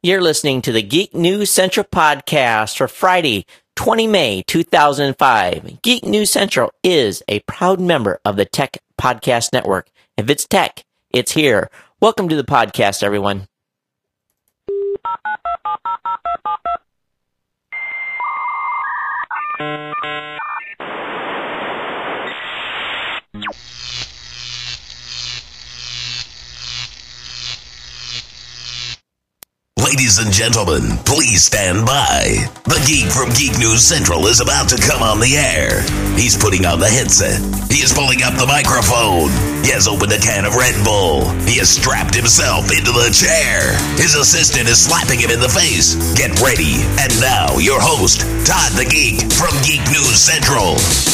You're listening to the Geek News Central podcast for Friday, 20 May 2005. Geek News Central is a proud member of the Tech Podcast Network. If it's tech, it's here. Welcome to the podcast, everyone. Ladies and gentlemen, please stand by. The geek from Geek News Central is about to come on the air. He's putting on the headset. He is pulling up the microphone. He has opened a can of Red Bull. He has strapped himself into the chair. His assistant is slapping him in the face. Get ready. And now, your host, Todd the Geek from Geek News Central.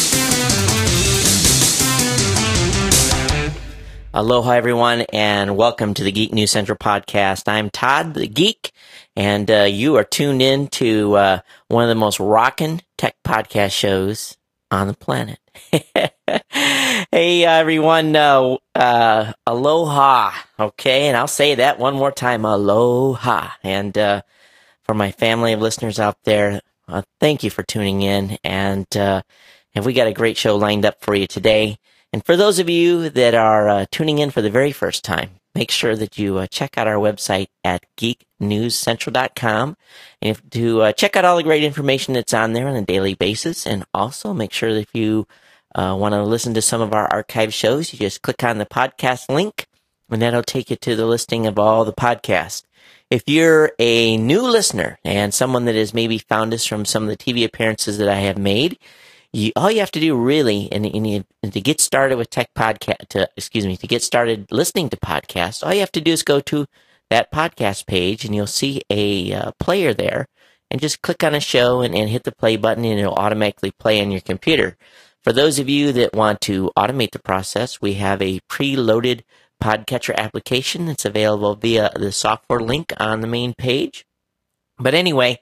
Aloha, everyone, and welcome to the Geek News Central podcast. I'm Todd the Geek, and you are tuned in to one of the most rockin' tech podcast shows on the planet. Hey, everyone, aloha, okay? And I'll say that one more time, aloha. And for my family of listeners out there, thank you for tuning in, and we got a great show lined up for you today. And for those of you that are tuning in for the very first time, make sure that you check out our website at geeknewscentral.com and to check out all the great information that's on there on a daily basis. And also make sure that if you want to listen to some of our archive shows, you just click on the podcast link, and that'll take you to the listing of all the podcasts. If you're a new listener and someone that has maybe found us from some of the TV appearances that I have made, all you have to do really, and to get started with tech podcast, to get started listening to podcasts, all you have to do is go to that podcast page, and you'll see a player there, and just click on a show and hit the play button, and it'll automatically play on your computer. For those of you that want to automate the process, we have a preloaded podcatcher application that's available via the software link on the main page. But anyway,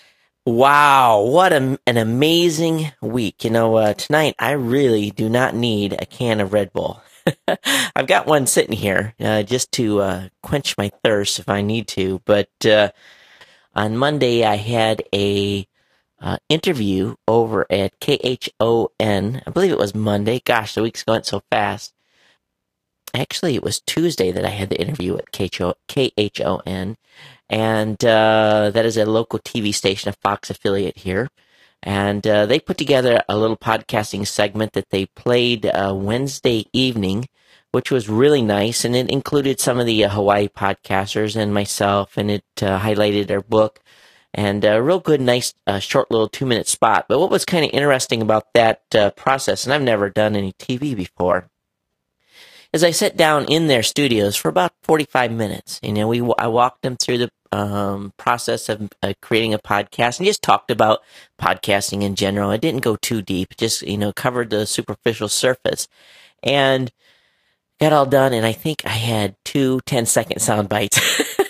wow, what an amazing week. You know, tonight I really do not need a can of Red Bull. I've got one sitting here just to quench my thirst if I need to. But on Monday I had a interview over at KHON. I believe it was Monday. Gosh, the week's going so fast. Actually, it was Tuesday that I had the interview at KHON. And that is a local TV station, a Fox affiliate here. And they put together a little podcasting segment that they played Wednesday evening, which was really nice. And it included some of the Hawaii podcasters and myself, and it highlighted our book. And a real good, nice, short little 2-minute spot. But what was kind of interesting about that process, and I've never done any TV before, is I sat down in their studios for about 45 minutes. You know, I walked them through the process of creating a podcast and just talked about podcasting in general. I didn't go too deep, just, covered the superficial surface and got all done. And I think I had 2 10-second sound bites.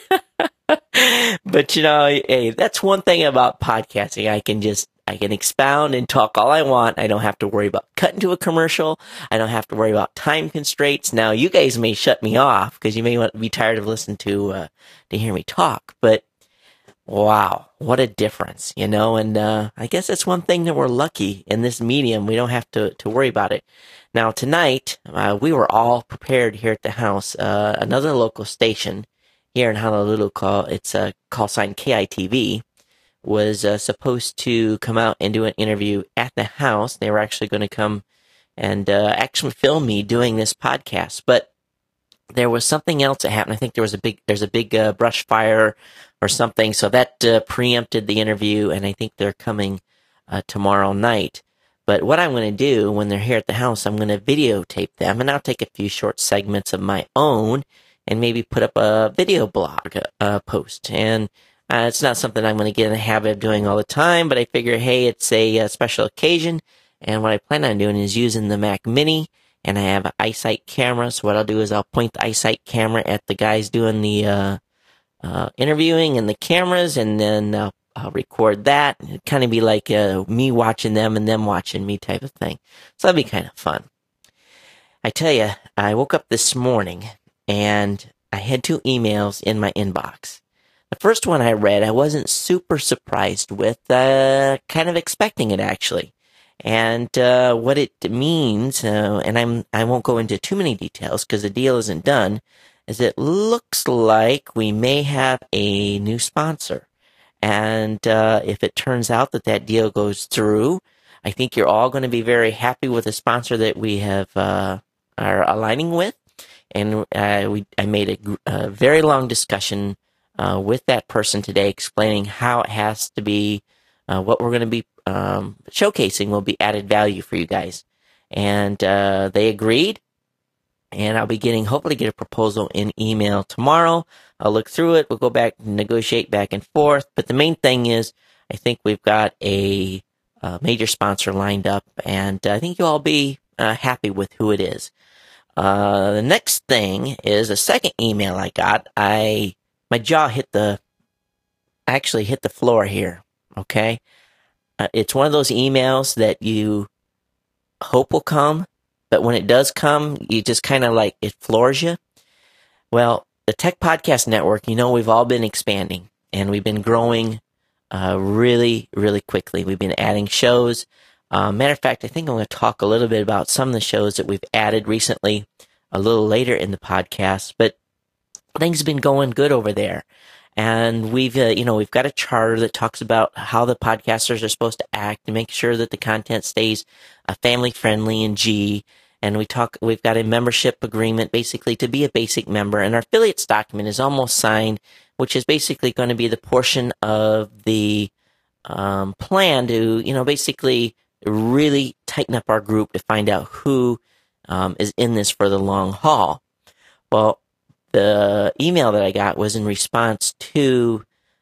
But, hey, that's one thing about podcasting. I can expound and talk all I want. I don't have to worry about cutting to a commercial. I don't have to worry about time constraints. Now, you guys may shut me off because you may want to be tired of listening to hear me talk. But wow, what a difference, And I guess that's one thing that we're lucky in this medium. We don't have to worry about it. Now, tonight, we were all prepared here at the house. Another local station here in Honolulu, it's a call sign KITV, was supposed to come out and do an interview at the house. They were actually going to come and actually film me doing this podcast. But there was something else that happened. I think there's a big brush fire or something. So that preempted the interview, and I think they're coming tomorrow night. But what I'm going to do when they're here at the house, I'm going to videotape them, and I'll take a few short segments of my own and maybe put up a video blog post. And it's not something I'm going to get in the habit of doing all the time, but I figure, hey, it's a special occasion, and what I plan on doing is using the Mac Mini, and I have an iSight camera, so what I'll do is I'll point the iSight camera at the guys doing the interviewing and the cameras, and then I'll record that. It'd kind of be like me watching them and them watching me type of thing. So that'd be kind of fun. I tell you, I woke up this morning, and I had 2 emails in my inbox. The first one I read, I wasn't super surprised with, kind of expecting it actually. And what it means, and I won't go into too many details because the deal isn't done, is it looks like we may have a new sponsor. And if it turns out that that deal goes through, I think you're all going to be very happy with the sponsor that we have are aligning with. And I made a very long discussion with that person today, explaining how it has to be, what we're going to be showcasing will be added value for you guys. And they agreed. And I'll be hopefully get a proposal in email tomorrow. I'll look through it. We'll go back and negotiate back and forth. But the main thing is, I think we've got a major sponsor lined up, and I think you'll all be happy with who it is. The next thing is a second email I got. My jaw actually hit the floor here. Okay. It's one of those emails that you hope will come, but when it does come, you just kind of like, it floors you. Well, the Tech Podcast Network, we've all been expanding and we've been growing really, really quickly. We've been adding shows. Matter of fact, I think I'm going to talk a little bit about some of the shows that we've added recently a little later in the podcast, but things have been going good over there. And we've got a charter that talks about how the podcasters are supposed to act and make sure that the content stays family friendly and G. And we've got a membership agreement basically to be a basic member. And our affiliates document is almost signed, which is basically going to be the portion of the plan to, basically really tighten up our group to find out who is in this for the long haul. Well, the email that I got was in response to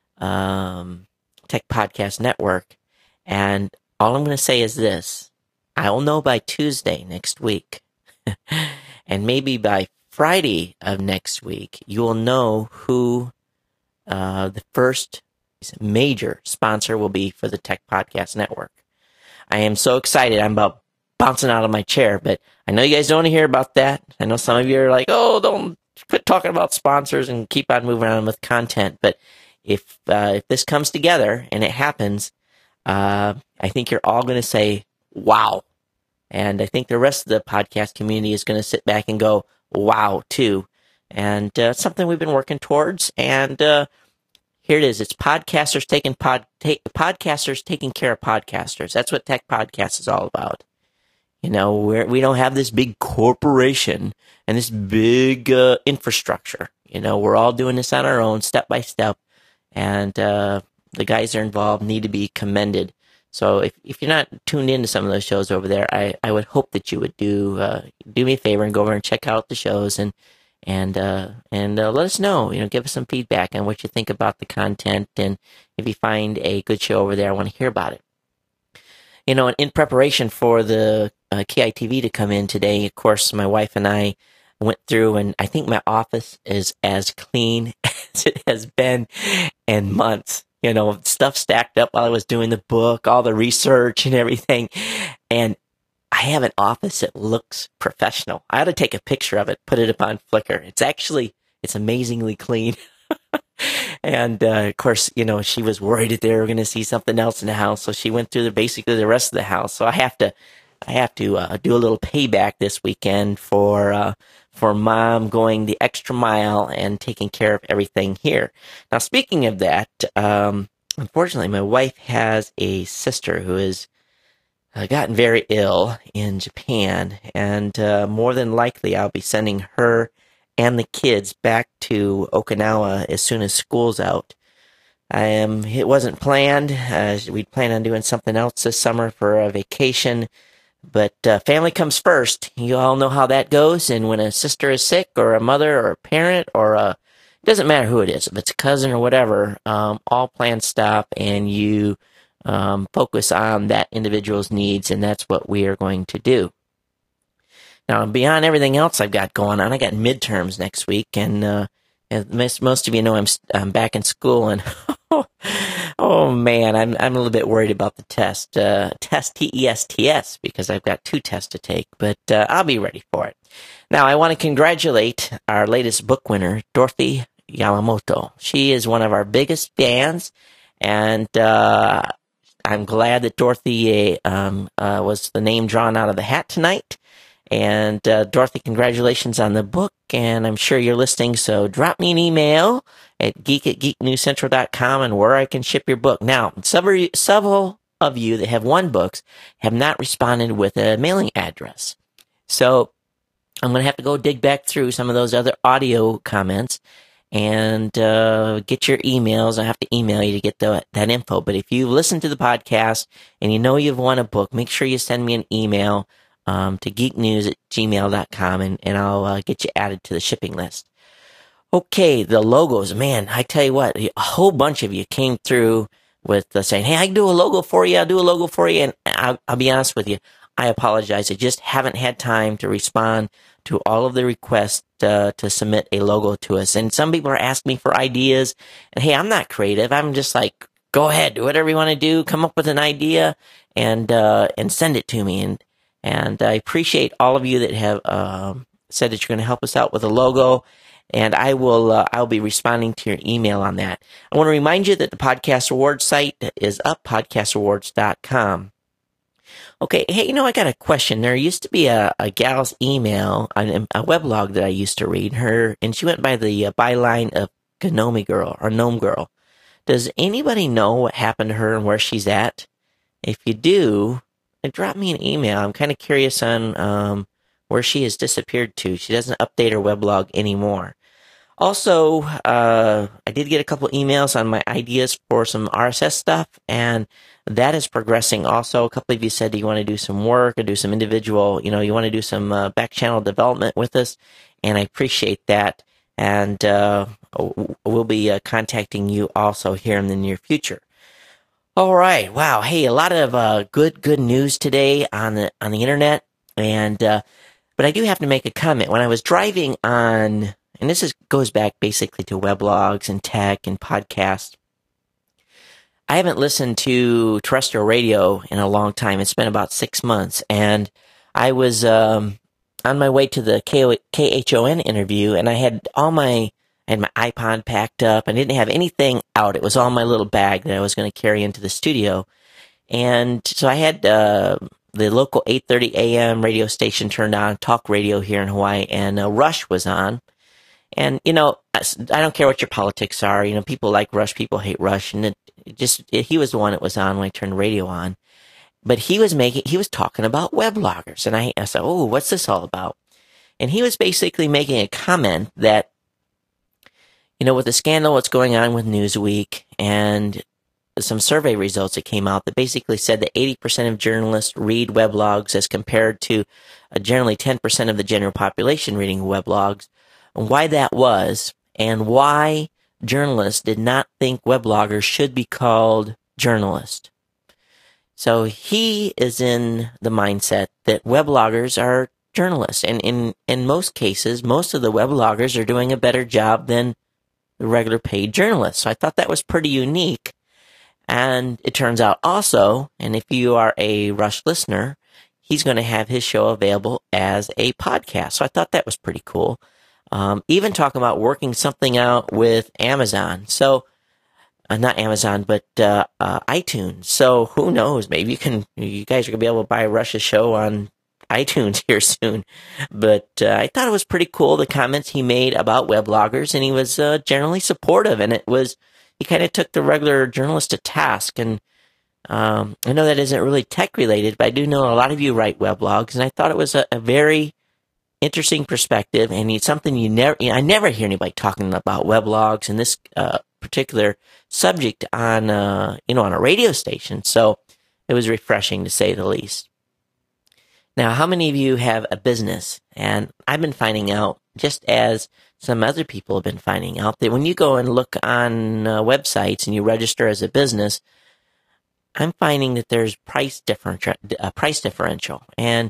Tech Podcast Network. And all I'm going to say is this. I will know by Tuesday next week. And maybe by Friday of next week, you will know who the first major sponsor will be for the Tech Podcast Network. I am so excited. I'm about bouncing out of my chair, but I know you guys don't want to hear about that. I know some of you are like, oh, don't quit talking about sponsors and keep on moving on with content. But if this comes together and it happens, I think you're all going to say, wow. And I think the rest of the podcast community is going to sit back and go, wow, too. And it's something we've been working towards. And here it is. It's podcasters taking care of podcasters. That's what Tech Podcast is all about. We don't have this big corporation and this big infrastructure. We're all doing this on our own, step by step. And the guys that are involved need to be commended. So if you're not tuned into some of those shows over there, I would hope that you would do me a favor and go over and check out the shows and let us know. Give us some feedback on what you think about the content, and if you find a good show over there, I want to hear about it. In preparation for the KITV to come in today, of course, my wife and I went through, and I think my office is as clean as it has been in months. Stuff stacked up while I was doing the book, all the research and everything. And I have an office that looks professional. I had to take a picture of it, put it up on Flickr. It's amazingly clean. And, of course, she was worried that they were going to see something else in the house. So she went through basically the rest of the house. So I have to do a little payback this weekend for Mom going the extra mile and taking care of everything here. Now, speaking of that, unfortunately, my wife has a sister who has gotten very ill in Japan, and more than likely I'll be sending her and the kids back to Okinawa as soon as school's out. It wasn't planned. We'd planned on doing something else this summer for a vacation, but family comes first. You all know how that goes, and when a sister is sick, or a mother, or a parent, or it doesn't matter who it is, if it's a cousin or whatever, all plans stop, and you focus on that individual's needs, and that's what we are going to do. Now, beyond everything else I've got going on, I got midterms next week, and most of you know I'm back in school, and oh man, I'm a little bit worried about the test TESTS, because I've got 2 tests to take, but I'll be ready for it. Now, I want to congratulate our latest book winner, Dorothy Yamamoto. She is one of our biggest fans, and I'm glad that Dorothy was the name drawn out of the hat tonight. And Dorothy, congratulations on the book, and I'm sure you're listening, so drop me an email at geek@geeknewscentral.com and where I can ship your book. Now, several of you that have won books have not responded with a mailing address. So I'm going to have to go dig back through some of those other audio comments and get your emails. I have to email you to get that info. But if you've listened to the podcast and you know you've won a book, make sure you send me an email to geeknews@gmail.com, and I'll get you added to the shipping list. Okay, the logos. Man, I tell you what, a whole bunch of you came through with saying, hey, I can do a logo for you. I'll do a logo for you. And I'll be honest with you, I apologize. I just haven't had time to respond to all of the requests to submit a logo to us. And some people are asking me for ideas. And hey, I'm not creative. I'm just like, go ahead, do whatever you want to do. Come up with an idea and send it to me. And I appreciate all of you that have said that you're going to help us out with a logo. And I'll be responding to your email on that. I want to remind you that the Podcast Awards site is up, podcastawards.com. Okay, hey, I got a question. There used to be a gal's email, a weblog that I used to read her, and she went by the byline of Gnome Girl or Gnome Girl. Does anybody know what happened to her and where she's at? If you do, drop me an email. I'm kind of curious on where she has disappeared to. She doesn't update her weblog anymore. Also, I did get a couple emails on my ideas for some RSS stuff, and that is progressing also. A couple of you said you want to do some work or do some individual, you want to do some back channel development with us, and I appreciate that. And we'll be contacting you also here in the near future. All right. Wow. Hey, a lot of good news today on the internet, and but I do have to make a comment. When I was driving on, and this goes back basically to weblogs and tech and podcasts, I haven't listened to terrestrial radio in a long time. It's been about 6 months, and I was on my way to the KHON interview, and I had my iPod packed up. I didn't have anything out. It was all in my little bag that I was going to carry into the studio. And so I had the local 8:30 a.m. radio station turned on, talk radio here in Hawaii, and Rush was on. And, I don't care what your politics are. People like Rush, people hate Rush. And he was the one that was on when I turned the radio on. But he was talking about webloggers. And I said, oh, what's this all about? And he was basically making a comment that, with the scandal, what's going on with Newsweek and some survey results that came out that basically said that 80% of journalists read weblogs as compared to generally 10% of the general population reading weblogs, and why that was, and why journalists did not think webloggers should be called journalists. So he is in the mindset that webloggers are journalists, and in most cases, most of the webloggers are doing a better job than the regular paid journalists. So I thought that was pretty unique. And it turns out also, and if you are a Rush listener, he's going to have his show available as a podcast. So I thought that was pretty cool. Even talking about working something out with Amazon. So, not Amazon, but iTunes. So who knows? Maybe you guys are going to be able to buy Rush's show on iTunes here soon. But I thought it was pretty cool, the comments he made about webloggers, and he was generally supportive. And he kind of took the regular journalist to task. And I know that isn't really tech related, but I do know a lot of you write weblogs, and I thought it was a very interesting perspective, and it's something I never hear anybody talking about weblogs and this particular subject on on a radio station. So it was refreshing, to say the least. Now, how many of you have a business? And I've been finding out, just as some other people have been finding out, that when you go and look on websites and you register as a business, I'm finding that there's price differential. And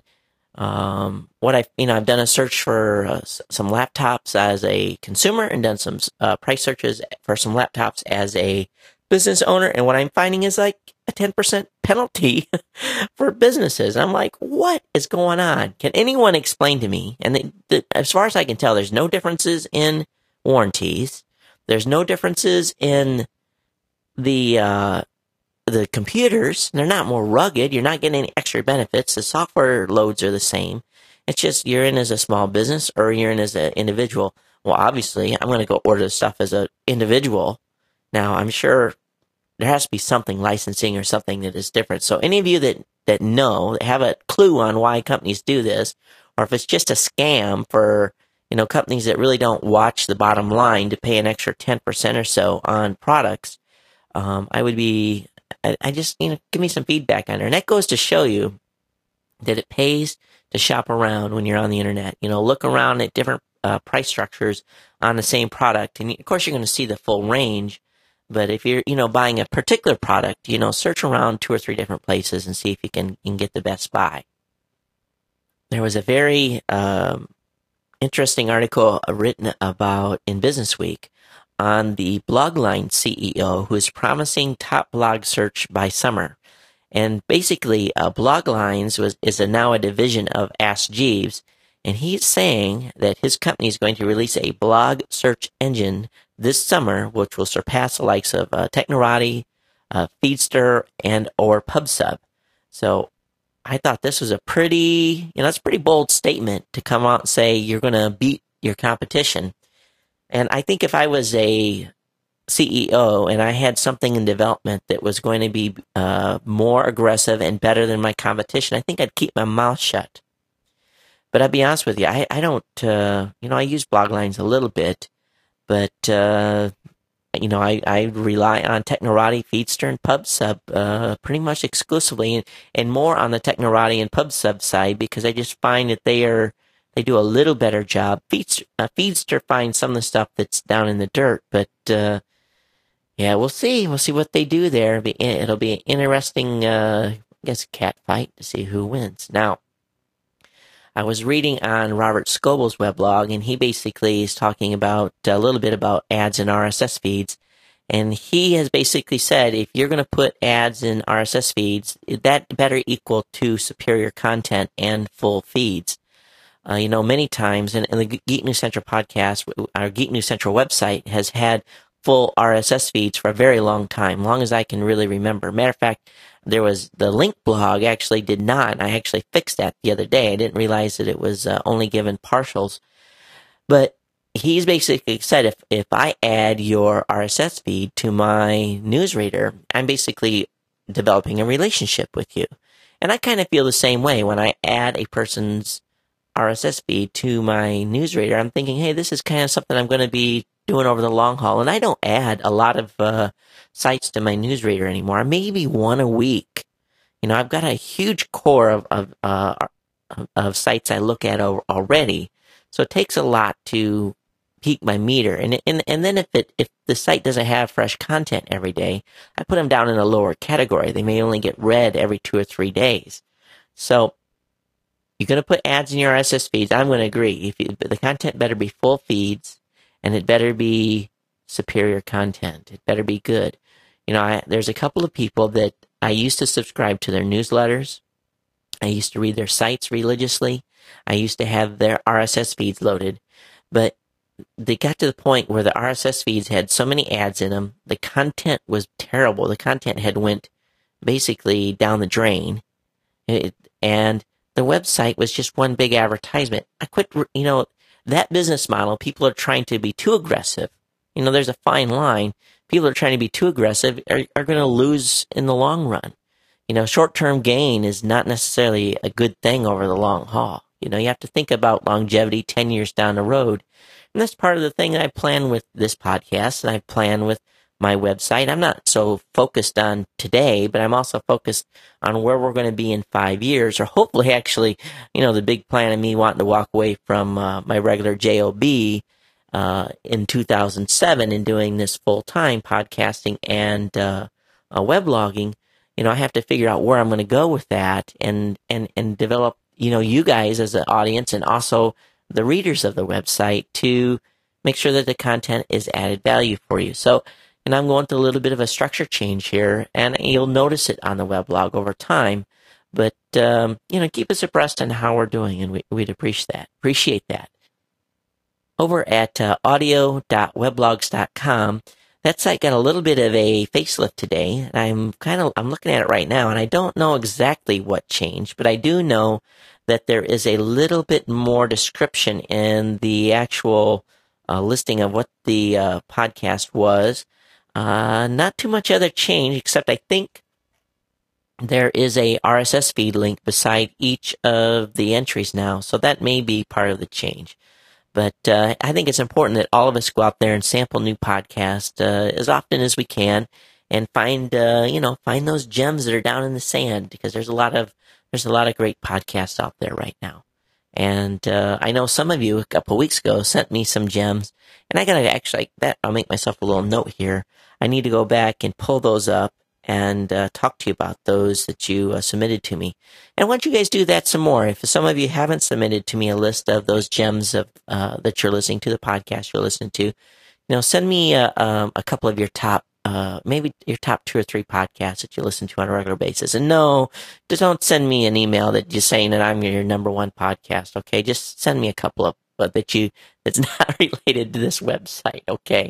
I've done a search for some laptops as a consumer and done some price searches for some laptops as a business owner. And what I'm finding is like a 10% penalty for businesses. I'm like, what is going on? Can anyone explain to me? And as far as I can tell, there's no differences in warranties. There's no differences in the computers. They're not more rugged. You're not getting any extra benefits. The software loads are the same. It's just you're in as a small business or you're in as an individual. Well, obviously, I'm going to go order the stuff as an individual. Now, I'm sure there has to be something licensing or something that is different. So any of you that know, that have a clue on why companies do this, or if it's just a scam for, companies that really don't watch the bottom line to pay an extra 10% or so on products, I just, give me some feedback on it. And that goes to show you that it pays to shop around when you're on the internet. Look around at different price structures on the same product. And of course, you're going to see the full range. But if you're, buying a particular product, search around 2 or 3 different places and see if you can get the best buy. There was a very interesting article written about in Business Week on the Blogline CEO who is promising top blog search by summer. And basically, Bloglines is now a division of Ask Jeeves, and he's saying that his company is going to release a blog search engine this summer, which will surpass the likes of Technorati, Feedster, and or PubSub. So I thought this was a pretty bold statement to come out and say you're going to beat your competition. And I think if I was a CEO and I had something in development that was going to be more aggressive and better than my competition, I think I'd keep my mouth shut. But I'll be honest with you, I don't, I use Bloglines a little bit, but, I rely on Technorati, Feedster, and PubSub pretty much exclusively, and more on the Technorati and PubSub side because I just find that they do a little better job. Feedster finds some of the stuff that's down in the dirt, but yeah, we'll see. We'll see what they do there. It'll be an interesting, cat fight to see who wins. Now, I was reading on Robert Scoble's weblog, and he basically is talking about a little bit about ads and RSS feeds. And he has basically said if you're going to put ads in RSS feeds, that better equal to superior content and full feeds. Many times, and the Geek News Central podcast, our Geek News Central website has had full RSS feeds for a very long time, long as I can really remember. Matter of fact, there was the Link blog actually did not, and I actually fixed that the other day. I didn't realize that it was only given partials. But he's basically said if I add your RSS feed to my newsreader, I'm basically developing a relationship with you. And I kind of feel the same way when I add a person's RSS feed to my newsreader. I'm thinking, hey, this is kind of something I'm going to be doing over the long haul. And I don't add a lot of sites to my newsreader anymore. Maybe one a week. I've got a huge core of sites I look at already. So it takes a lot to peak my meter. And then if the site doesn't have fresh content every day, I put them down in a lower category. They may only get read every 2 or 3 days. So you're going to put ads in your RSS feeds. I'm going to agree. The content better be full feeds, and it better be superior content. It better be good. There's a couple of people that I used to subscribe to their newsletters. I used to read their sites religiously. I used to have their RSS feeds loaded. But they got to the point where the RSS feeds had so many ads in them. The content was terrible. The content had went basically down the drain. And the website was just one big advertisement. I quit, that business model, people are trying to be too aggressive. There's a fine line. People are trying to be too aggressive are going to lose in the long run. Short-term gain is not necessarily a good thing over the long haul. You have to think about longevity 10 years down the road. And that's part of the thing that I plan with this podcast and I plan with my website. I'm not so focused on today, but I'm also focused on where we're going to be in 5 years, or hopefully actually, the big plan of me wanting to walk away from my regular job in 2007 and doing this full-time podcasting and weblogging. I have to figure out where I'm going to go with that and develop, you guys as an audience and also the readers of the website to make sure that the content is added value for you. So, and I'm going through a little bit of a structure change here, and you'll notice it on the weblog over time. But, keep us abreast on how we're doing, and we'd appreciate that. over at audio.weblogs.com. That site got a little bit of a facelift today, and I'm looking at it right now, and I don't know exactly what changed, but I do know that there is a little bit more description in the actual listing of what the podcast was. Not too much other change, except I think there is a RSS feed link beside each of the entries now, so that may be part of the change. But I think it's important that all of us go out there and sample new podcasts as often as we can, and find those gems that are down in the sand, because there's a lot of great podcasts out there right now. And I know some of you a couple weeks ago sent me some gems, and I gotta actually, I'll make myself a little note here. I need to go back and pull those up and talk to you about those that you submitted to me. And why don't you guys do that some more? If some of you haven't submitted to me a list of those gems of that you're listening to, the podcast you're listening to, send me a couple of your top, maybe your top 2 or 3 podcasts that you listen to on a regular basis. And no, just don't send me an email that you're saying that I'm your number one podcast. Okay, just send me a couple of that's not related to this website. Okay,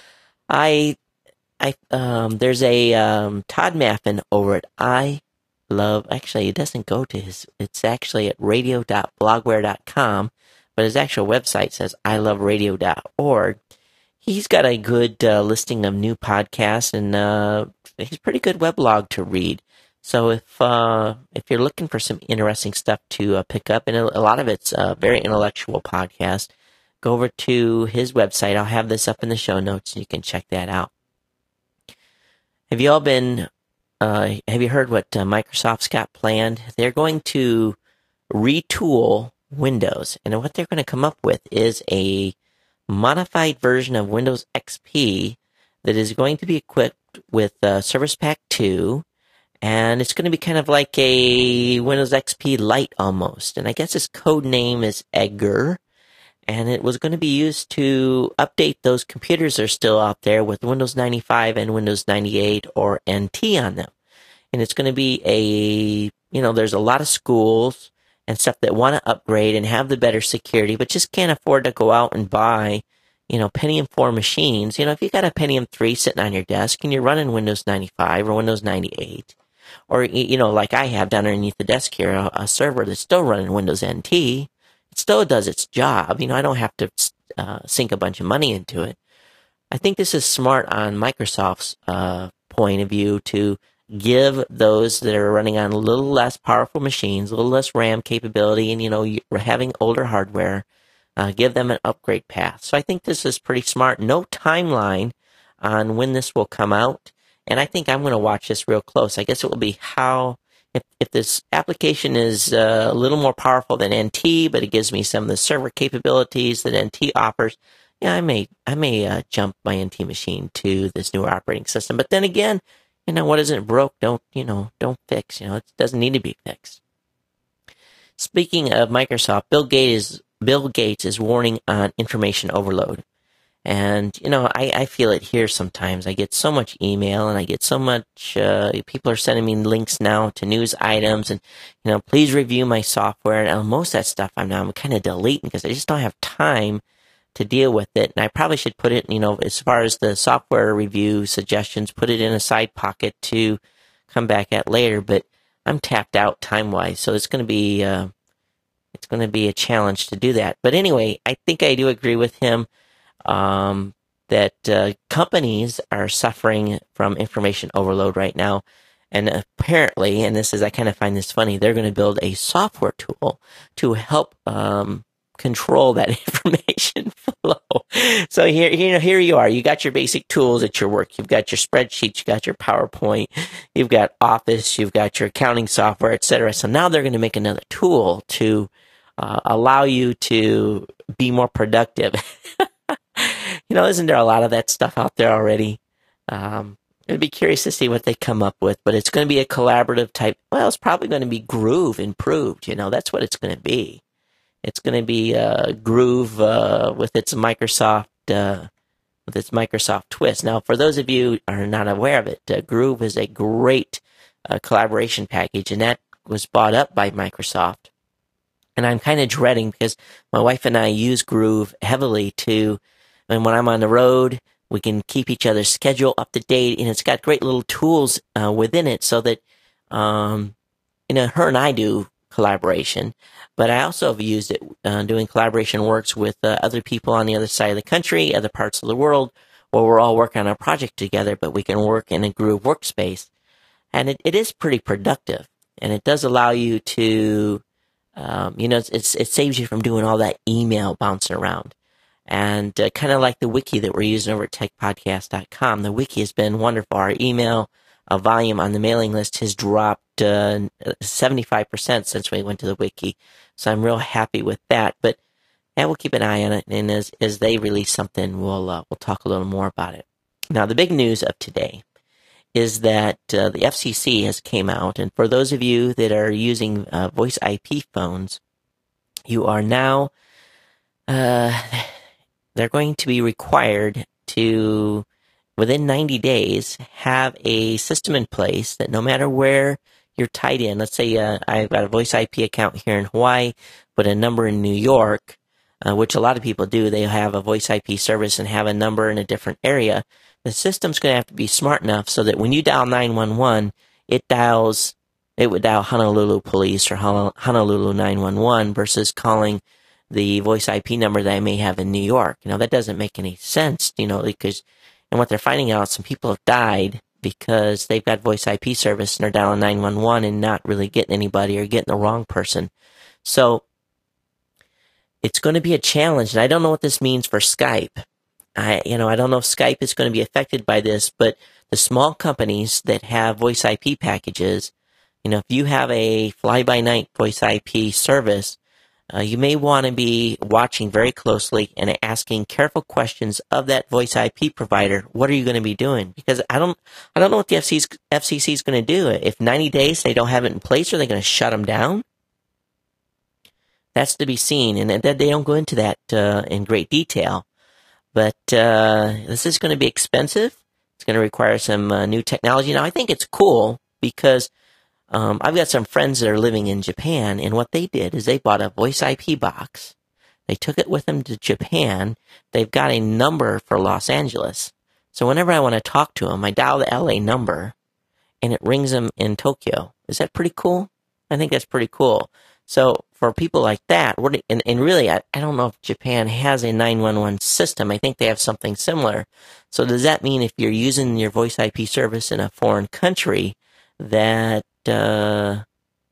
there's a Todd Maffin over at actually it doesn't go to it's actually at radio.blogware.com, but his actual website says iloveradio.org. He's got a good listing of new podcasts, and he's a pretty good weblog to read. So if you're looking for some interesting stuff to pick up, and a lot of it's very intellectual podcast, go over to his website. I'll have this up in the show notes, and you can check that out. Have you heard what Microsoft's got planned? They're going to retool Windows, and what they're going to come up with is a modified version of Windows XP that is going to be equipped with Service Pack 2, and it's going to be kind of like a Windows XP Lite almost, and I guess its code name is Edgar. And it was going to be used to update those computers that are still out there with Windows 95 and Windows 98 or NT on them. And it's going to be there's a lot of schools and stuff that want to upgrade and have the better security, but just can't afford to go out and buy, Pentium 4 machines. If you got a Pentium 3 sitting on your desk and you're running Windows 95 or Windows 98, or, like I have down underneath the desk here, a server that's still running Windows NT, it still does its job. I don't have to sink a bunch of money into it. I think this is smart on Microsoft's point of view to give those that are running on a little less powerful machines, a little less RAM capability, and, you're having older hardware, give them an upgrade path. So I think this is pretty smart. No timeline on when this will come out, and I think I'm going to watch this real close. I guess it will be if this application is a little more powerful than NT, but it gives me some of the server capabilities that NT offers, I may jump my NT machine to this newer operating system. But then again, what isn't broke, don't fix. It doesn't need to be fixed. Speaking of Microsoft, Bill Gates is warning on information overload. And, I feel it here sometimes. I get so much email, and I get so much, people are sending me links now to news items, and, please review my software. And most of that stuff I'm kind of deleting because I just don't have time to deal with it. And I probably should put it, as far as the software review suggestions, put it in a side pocket to come back at later. But I'm tapped out time-wise, so it's going to be a challenge to do that. But anyway, I think I do agree with him. That companies are suffering from information overload right now. And apparently, and I kind of find this funny, they're going to build a software tool to help control that information flow. So here you are. You got your basic tools at your work. You've got your spreadsheets, you got your PowerPoint, you've got Office, you've got your accounting software, etc. So now they're going to make another tool to allow you to be more productive. Isn't there a lot of that stuff out there already? I'd be curious to see what they come up with, but it's going to be a collaborative type. Well, it's probably going to be Groove improved. That's what it's going to be. It's going to be Groove with its Microsoft twist. Now, for those of you who are not aware of it, Groove is a great collaboration package, and that was bought up by Microsoft. And I'm kind of dreading because my wife and I use Groove heavily and when I'm on the road, we can keep each other's schedule up to date, and it's got great little tools within it so that, her and I do collaboration, but I also have used it doing collaboration works with other people on the other side of the country, other parts of the world, where we're all working on a project together, but we can work in a Groove workspace. And it is pretty productive, and it does allow you to, it saves you from doing all that email bouncing around. And kind of like the wiki that we're using over at techpodcast.com, the wiki has been wonderful. Our email volume on the mailing list has dropped 75% since we went to the wiki. So I'm real happy with that. But we'll keep an eye on it, and as they release something, we'll talk a little more about it. Now, the big news of today is that the FCC has came out, and for those of you that are using voice IP phones, you are now they're going to be required to, within 90 days, have a system in place that no matter where you're tied in, let's say I've got a voice IP account here in Hawaii, but a number in New York, which a lot of people do. They have a voice IP service and have a number in a different area. The system's going to have to be smart enough so that when you dial 911, it would dial Honolulu Police or Honolulu 911 versus calling the voice IP number that I may have in New York. That doesn't make any sense, because, and what they're finding out, some people have died because they've got voice IP service and they're dialing 911 and not really getting anybody or getting the wrong person. So it's going to be a challenge, and I don't know what this means for Skype. I don't know if Skype is going to be affected by this, but the small companies that have voice IP packages, if you have a fly-by-night voice IP service, you may want to be watching very closely and asking careful questions of that voice IP provider. What are you going to be doing? Because I don't know what the FCC is going to do. If 90 days they don't have it in place, are they going to shut them down? That's to be seen, and they don't go into that in great detail. But this is going to be expensive. It's going to require some new technology. Now, I think it's cool because I've got some friends that are living in Japan, and what they did is they bought a voice IP box. They took it with them to Japan. They've got a number for Los Angeles. So whenever I want to talk to them, I dial the LA number, and it rings them in Tokyo. Is that pretty cool? I think that's pretty cool. So for people like that, and really, I don't know if Japan has a 911 system. I think they have something similar. So does that mean if you're using your voice IP service in a foreign country that they're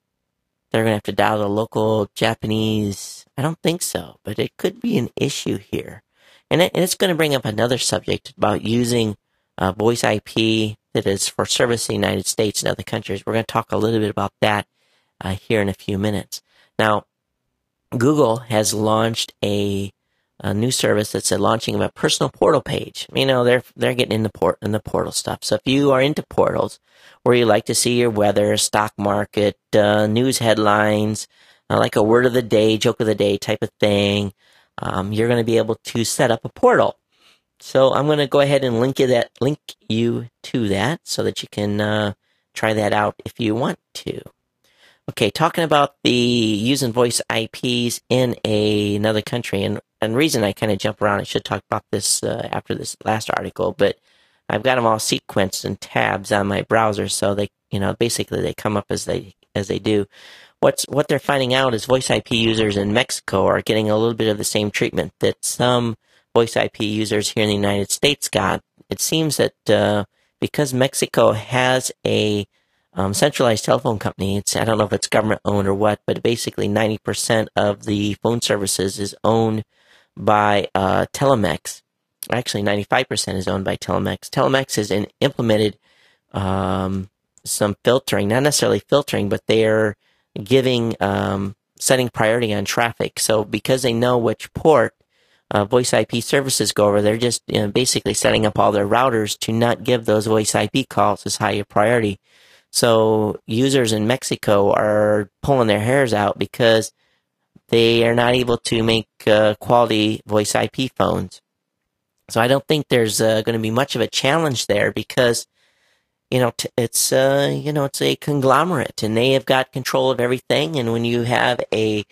going to have to dial the local Japanese? I don't think so, but it could be an issue here. And it's going to bring up another subject about using voice IP that is for service in the United States and other countries. We're going to talk a little bit about that here in a few minutes. Now, Google has launched a new service that's launching of a personal portal page. They're getting in the portal stuff. So if you are into portals, where you like to see your weather, stock market, news headlines, like a word of the day, joke of the day type of thing, you're going to be able to set up a portal. So I'm going to go ahead and link you to that so that you can try that out if you want to. Okay, talking about the using voice IPs in another country, and the reason I kind of jump around, I should talk about this after this last article, but I've got them all sequenced in tabs on my browser, so they, basically they come up as they do. What they're finding out is voice IP users in Mexico are getting a little bit of the same treatment that some voice IP users here in the United States got. It seems that because Mexico has a centralized telephone company, I don't know if it's government owned or what, but basically 90% of the phone services is owned by Telmex. Actually, 95% is owned by Telmex. Telmex has implemented some filtering, not necessarily filtering, but they're giving setting priority on traffic. So because they know which port voice IP services go over, they're just basically setting up all their routers to not give those voice IP calls as high a priority. So users in Mexico are pulling their hairs out because they are not able to make quality voice IP phones. So I don't think there's going to be much of a challenge there because, it's a conglomerate and they have got control of everything. And when you have a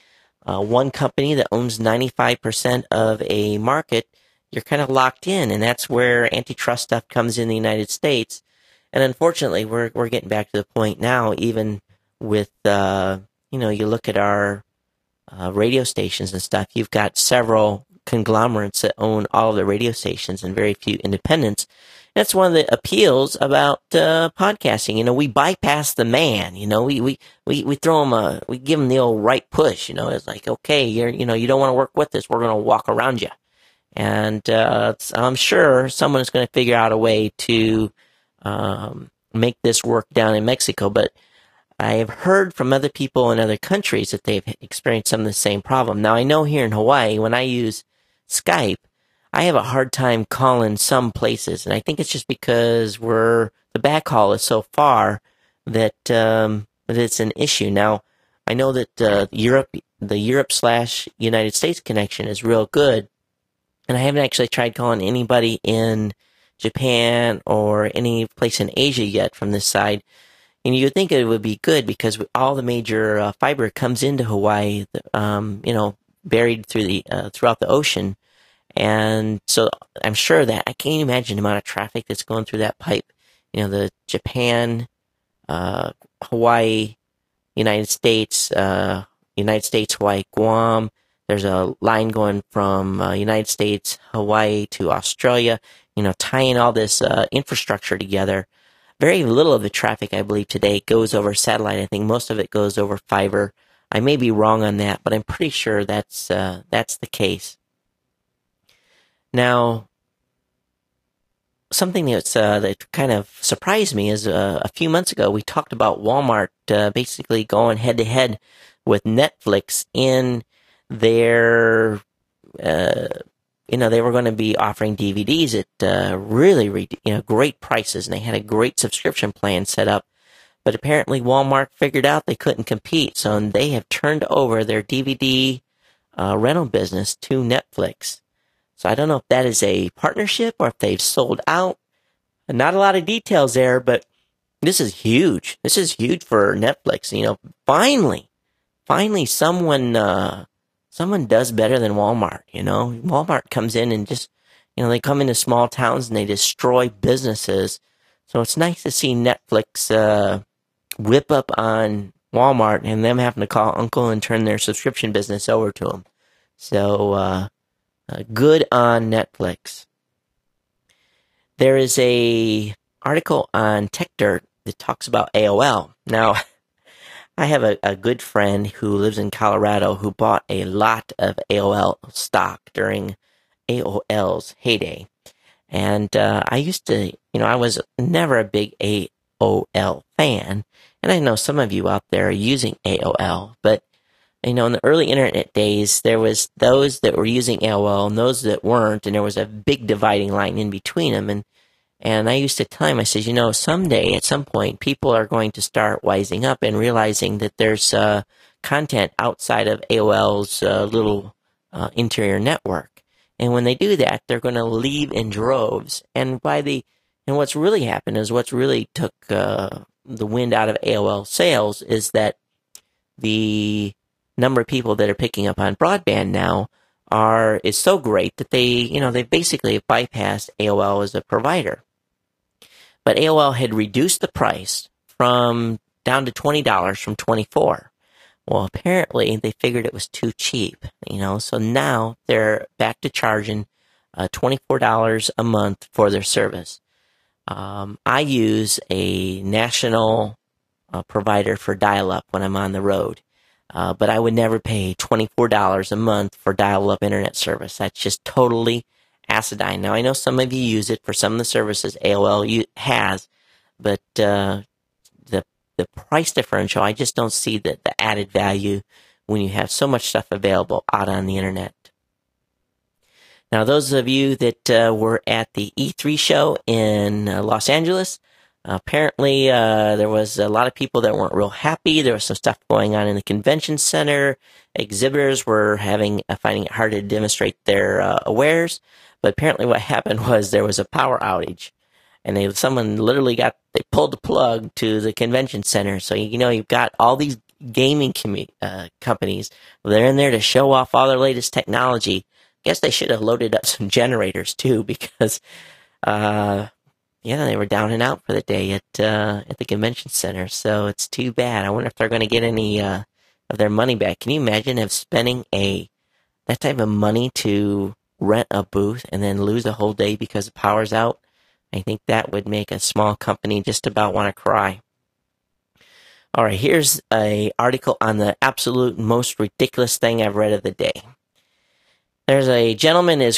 one company that owns 95% of a market, you're kind of locked in, and that's where antitrust stuff comes in the United States. And unfortunately, we're getting back to the point now, even with, you look at our radio stations and stuff, you've got several conglomerates that own all of the radio stations and very few independents. That's one of the appeals about podcasting. We bypass the man. We throw him we give him the old right push. It's like, okay, you don't want to work with us. We're going to walk around you. And I'm sure someone is going to figure out a way to make this work down in Mexico. But I have heard from other people in other countries that they've experienced some of the same problem. Now, I know here in Hawaii, when I use Skype, I have a hard time calling some places, and I think it's just because the backhaul is so far that it's an issue. Now, I know that the Europe/United States connection is real good, and I haven't actually tried calling anybody in Japan or any place in Asia yet from this side. And you'd think it would be good because all the major fiber comes into Hawaii, buried throughout the ocean. And so I'm sure that I can't imagine the amount of traffic that's going through that pipe. The Japan, Hawaii, United States, Hawaii, Guam. There's a line going from United States, Hawaii to Australia, tying all this infrastructure together. Very little of the traffic, I believe, today goes over satellite. I think most of it goes over fiber. I may be wrong on that, but I'm pretty sure that's the case. Now, something that kind of surprised me is a few months ago we talked about Walmart basically going head to head with Netflix in their they were going to be offering DVDs at really great prices, and they had a great subscription plan set up. But apparently Walmart figured out they couldn't compete, so they have turned over their DVD rental business to Netflix. So I don't know if that is a partnership or if they've sold out. Not a lot of details there, but this is huge. This is huge for Netflix. Finally someone does better than Walmart. Walmart comes in and just, they come into small towns and they destroy businesses. So it's nice to see Netflix whip up on Walmart and them having to call uncle and turn their subscription business over to them. So good on Netflix. There is a article on TechDirt that talks about AOL. Now, I have a good friend who lives in Colorado who bought a lot of AOL stock during AOL's heyday. And I used to, I was never a big AOL fan. And I know some of you out there are using AOL, but in the early internet days, there was those that were using AOL and those that weren't, and there was a big dividing line in between them. And I used to tell him, I said, someday, at some point, people are going to start wising up and realizing that there's content outside of AOL's little interior network. And when they do that, they're going to leave in droves. And what's really happened is what's really took the wind out of AOL sales is that the number of people that are picking up on broadband now is so great that they basically bypassed AOL as a provider. But AOL had reduced the price down to $20 from $24. Well, apparently they figured it was too cheap, so now they're back to charging $24 a month for their service. I use a national provider for dial-up when I'm on the road. But I would never pay $24 a month for dial-up internet service. That's just totally acidine. Now, I know some of you use it for some of the services AOL has, but the price differential, I just don't see the added value when you have so much stuff available out on the internet. Now, those of you that were at the E3 show in Los Angeles, apparently, there was a lot of people that weren't real happy. There was some stuff going on in the convention center. Exhibitors were finding it hard to demonstrate their wares. But apparently what happened was there was a power outage. And someone literally they pulled the plug to the convention center. So, you've got all these gaming companies. They're in there to show off all their latest technology. Guess they should have loaded up some generators too, because they were down and out for the day at the convention center. So it's too bad. I wonder if they're going to get any of their money back. Can you imagine spending that type of money to rent a booth and then lose a whole day because the power's out? I think that would make a small company just about want to cry. All right, here's an article on the absolute most ridiculous thing I've read of the day. There's a gentleman has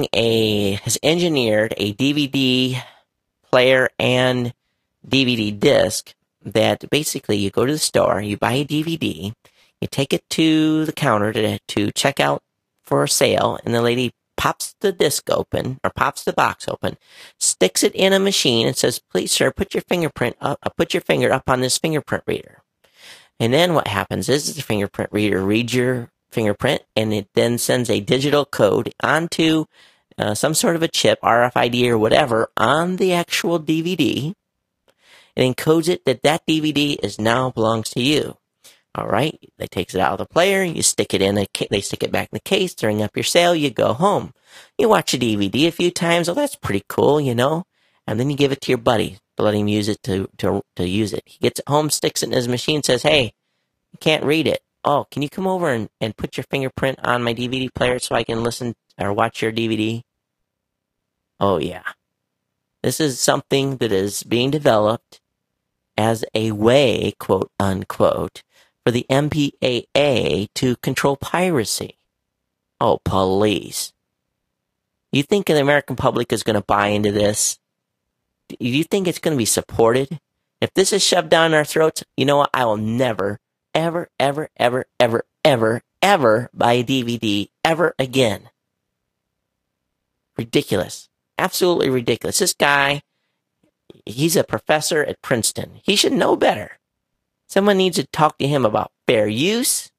engineered a DVD player and DVD disc that basically you go to the store, you buy a DVD, you take it to the counter to check out for a sale, and the lady pops the disc open, or pops the box open, sticks it in a machine and says, "Please, sir, put your finger up on this fingerprint reader." And then what happens is the fingerprint reader reads your fingerprint, and it then sends a digital code onto some sort of a chip, RFID or whatever, on the actual DVD, and encodes it that DVD now belongs to you. All right, they takes it out of the player, you stick it in they stick it back in the case, ring up your sale, you go home. You watch a DVD a few times, oh, that's pretty cool, and then you give it to your buddy to let him use it to use it. He gets it home, sticks it in his machine, says, "Hey, you can't read it. Oh, can you come over and put your fingerprint on my DVD player so I can listen or watch your DVD?" Oh, yeah. This is something that is being developed as a way, quote unquote, for the MPAA to control piracy. Oh, please. You think the American public is going to buy into this? Do you think it's going to be supported? If this is shoved down our throats, you know what? I will never, ever, ever, ever, ever, ever, ever buy a DVD ever again. Ridiculous. Absolutely ridiculous. This guy, he's a professor at Princeton. He should know better. Someone needs to talk to him about fair use.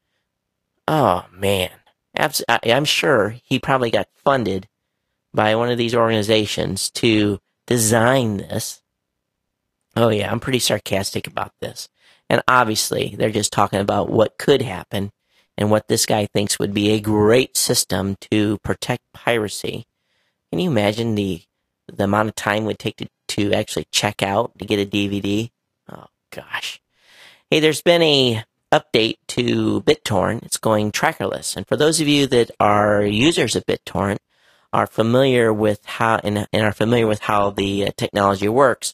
Oh, man. I'm sure he probably got funded by one of these organizations to design this. Oh, yeah, I'm pretty sarcastic about this. And obviously, they're just talking about what could happen and what this guy thinks would be a great system to protect piracy. Can you imagine the amount of time it would take to actually check out to get a DVD? Oh, gosh. Hey, there's been a update to BitTorrent. It's going trackerless. And for those of you that are users of BitTorrent, are familiar with how the technology works,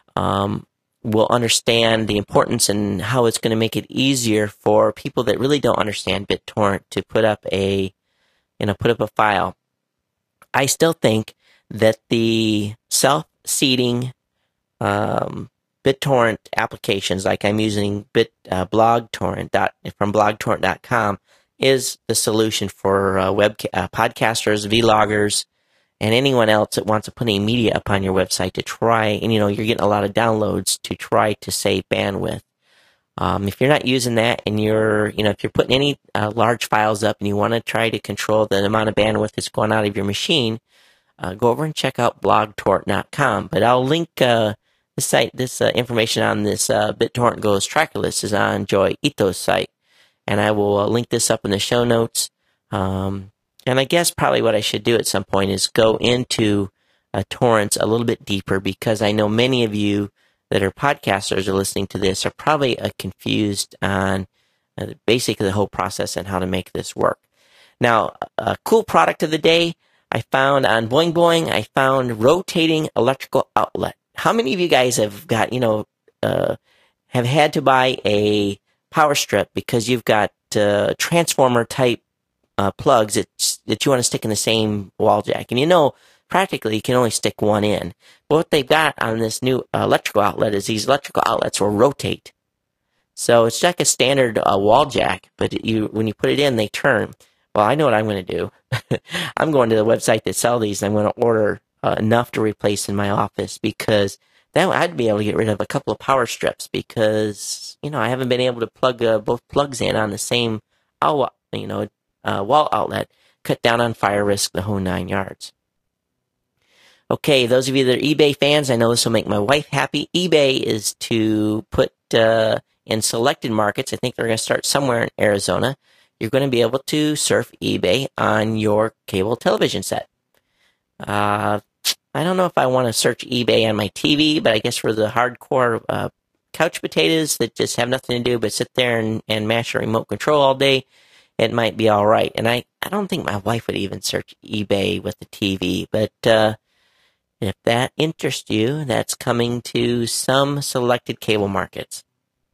will understand the importance and how it's going to make it easier for people that really don't understand BitTorrent to put up a file. I still think that the self-seeding BitTorrent applications, like I'm using BlogTorrent from blogtorrent.com, is the solution for podcasters, vloggers, and anyone else that wants to put any media up on your website to try, and you're getting a lot of downloads to try to save bandwidth. If you're not using that, and if you're putting any large files up and you want to try to control the amount of bandwidth that's going out of your machine, go over and check out blogtorrent.com. But I'll link this information on this BitTorrent Goes Trackerless is on Joy Ito's site, and I will link this up in the show notes. And I guess probably what I should do at some point is go into torrents a little bit deeper, because I know many of you that are podcasters are listening to this are probably confused on basically the whole process and how to make this work. Now, a cool product of the day I found on Boing Boing, I found rotating electrical outlet. How many of you guys have got, have had to buy a power strip because you've got transformer type plugs that you want to stick in the same wall jack? And practically you can only stick one in. But what they've got on this new electrical outlet is these electrical outlets will rotate. So it's like a standard wall jack, but when you put it in, they turn. Well, I know what I'm going to do. I'm going to the website that sell these, and I'm going to order enough to replace in my office, because then I'd be able to get rid of a couple of power strips, because, I haven't been able to plug both plugs in on the same wall outlet, cut down on fire risk, the whole 9 yards. Okay, those of you that are eBay fans, I know this will make my wife happy. eBay is to put in selected markets, I think they're going to start somewhere in Arizona, you're going to be able to surf eBay on your cable television set. I don't know if I want to search eBay on my TV, but I guess for the hardcore couch potatoes that just have nothing to do but sit there and mash a remote control all day, it might be all right. And I don't think my wife would even search eBay with the TV, but if that interests you, that's coming to some selected cable markets.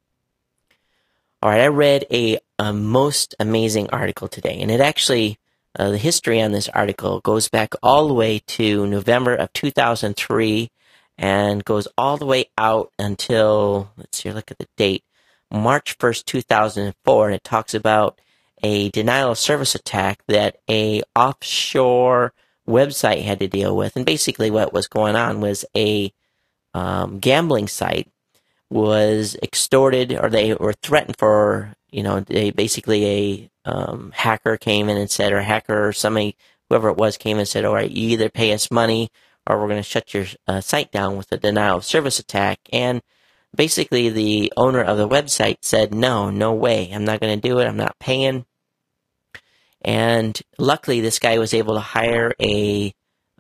All right, I read a most amazing article today, and it actually, the history on this article goes back all the way to November of 2003 and goes all the way out until, let's see, look at the date, March 1st, 2004, and it talks about a denial of service attack that a offshore website had to deal with. And basically what was going on was a gambling site was extorted, or they were threatened for, they basically a hacker came in and said, or a hacker or somebody, whoever it was, came and said, all right, you either pay us money or we're going to shut your site down with a denial of service attack. And basically the owner of the website said, no way, I'm not going to do it, I'm not paying. And luckily this guy was able to hire a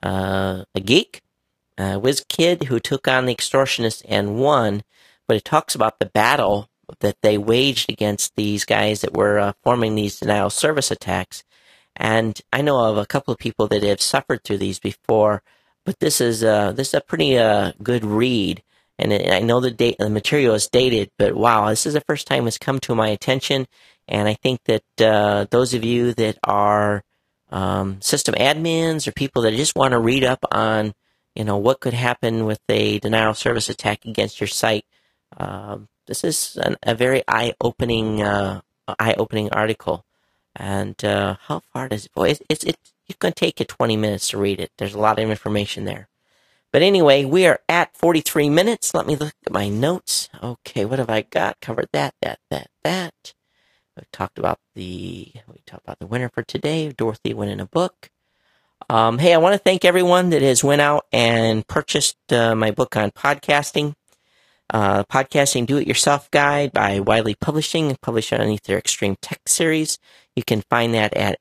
geek, a whiz kid, who took on the extortionist and won. But it talks about the battle that they waged against these guys that were forming these denial of service attacks. And I know of a couple of people that have suffered through these before, but this is a pretty good read. And I know the material is dated, but wow, this is the first time it's come to my attention. And I think that those of you that are system admins or people that just want to read up on, what could happen with a denial of service attack against your site, this is a very eye-opening article. And how far does it go? It's going to take you 20 minutes to read it. There's a lot of information there. But anyway, we are at 43 minutes. Let me look at my notes. Okay, what have I got? Covered that. We talked about the winner for today, Dorothy winning a book. Hey, I want to thank everyone that has went out and purchased my book on podcasting. Podcasting Do-It-Yourself Guide by Wiley Publishing, published underneath their Extreme Tech series. You can find that at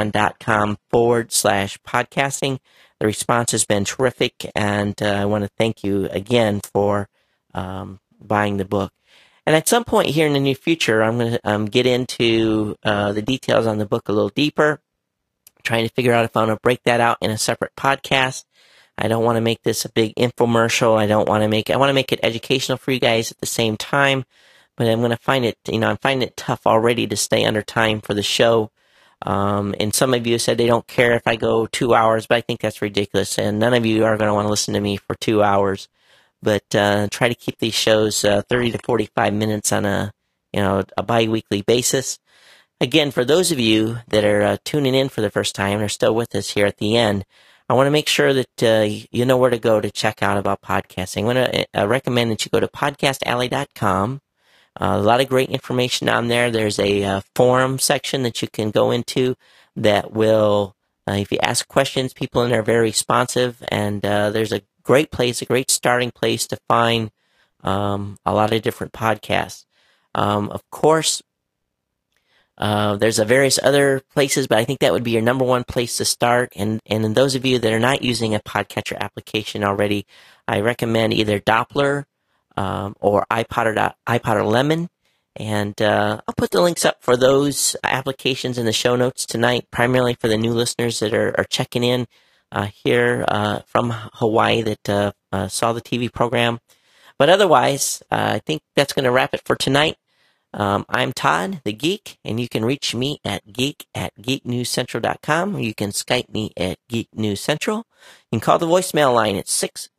amazon.com/podcasting. The response has been terrific, and I want to thank you again for buying the book. And at some point here in the near future, I'm going to get into the details on the book a little deeper, trying to figure out if I want to break that out in a separate podcast. I don't want to make this a big infomercial. I want to make it educational for you guys at the same time, but I'm going to find it, I'm finding it tough already to stay under time for the show. And some of you said they don't care if I go 2 hours, but I think that's ridiculous. And none of you are going to want to listen to me for 2 hours, but, try to keep these shows, 30 to 45 minutes on a bi-weekly basis. Again, for those of you that are tuning in for the first time and are still with us here at the end, I want to make sure that you know where to go to check out about podcasting. I want to recommend that you go to podcastalley.com. A lot of great information on there. There's a forum section that you can go into that will, if you ask questions, people in there are very responsive. And there's a great place, a great starting place to find a lot of different podcasts. Of course, there's various other places, but I think that would be your number one place to start. And in those of you that are not using a podcatcher application already, I recommend either Doppler or iPod or Lemon. And I'll put the links up for those applications in the show notes tonight, primarily for the new listeners that are checking in here from Hawaii that saw the TV program. But otherwise, I think that's going to wrap it for tonight. I'm Todd, the Geek, and you can reach me at geek@geeknewscentral.com, or you can Skype me at Geek News Central. You can call the voicemail line at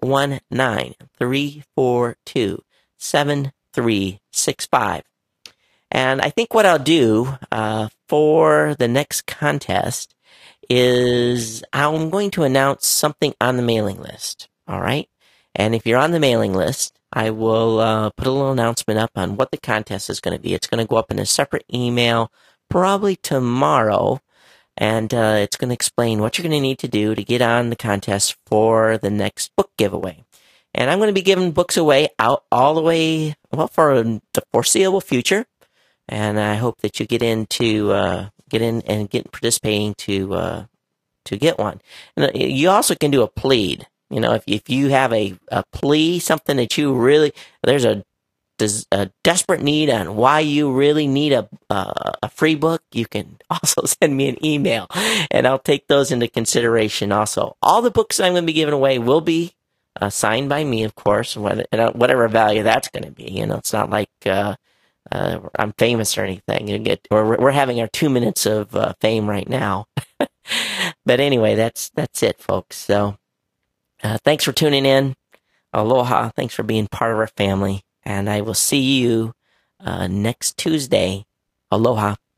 619-342-7365. And I think what I'll do for the next contest is I'm going to announce something on the mailing list, all right? And if you're on the mailing list, I will put a little announcement up on what the contest is going to be. It's going to go up in a separate email probably tomorrow, and it's going to explain what you're going to need to do to get on the contest for the next book giveaway. And I'm going to be giving books away out all the way, well, for the foreseeable future. And I hope that you get in and get participating to get one. And you also can do a plead. If you have a plea, something that you really, there's a desperate need on why you really need a free book, you can also send me an email, and I'll take those into consideration also. All the books I'm going to be giving away will be signed by me, of course, whatever value that's going to be. It's not like I'm famous or anything. We're having our 2 minutes of fame right now. But anyway, that's it, folks. So thanks for tuning in. Aloha. Thanks for being part of our family. And I will see you next Tuesday. Aloha.